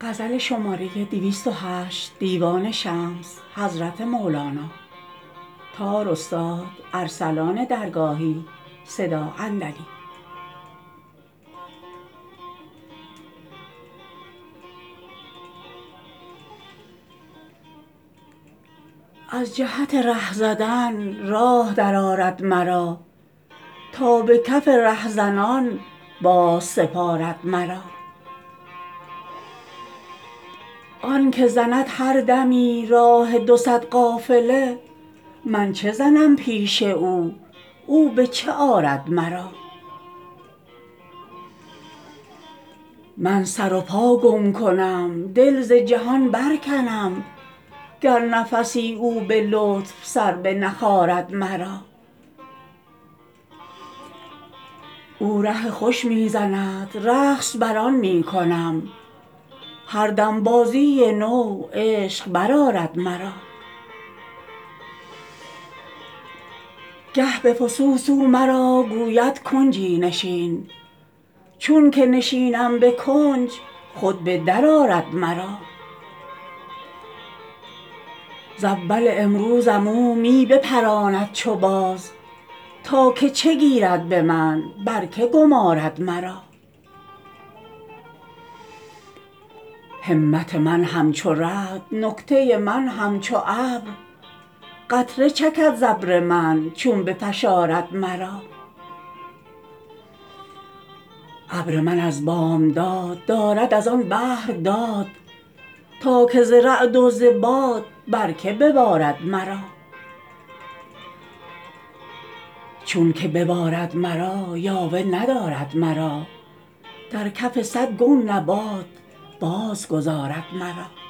از جهت ره زدن راه درآرد مرا تا به کف رهزنان بازسپارد مرا. آن که زند هر دمی راه دو صد قافله، من چه زنم پیش او، او به چه آرد مرا. من سر و پا گم کنم دل ز جهان برکنم گر نفسی او به لطف سر بنخارد مرا. او ره خوش می زند رقص بر آن می کنم هر دم بازی نو عشق برآرد مرا. گه به فسوس او مرا گوید کنجی نشین، چون که نشینم به کنج خود به در آرد مرا. ز اول امروزم او می بپراند چو باز تا که چه گیرد به من بر که گمارد مرا. همت من همچو رعد نکته من همچو ابر، قطره چکد ز ابر من چون بفشارد مرا. ابر من از بامداد دارد از آن بحر داد تا که ز رعد و ز باد بر که ببارد مرا. چون که ببارد مرا یاوه ندارد مرا در کف صد گون نبات بازگذارد مرا.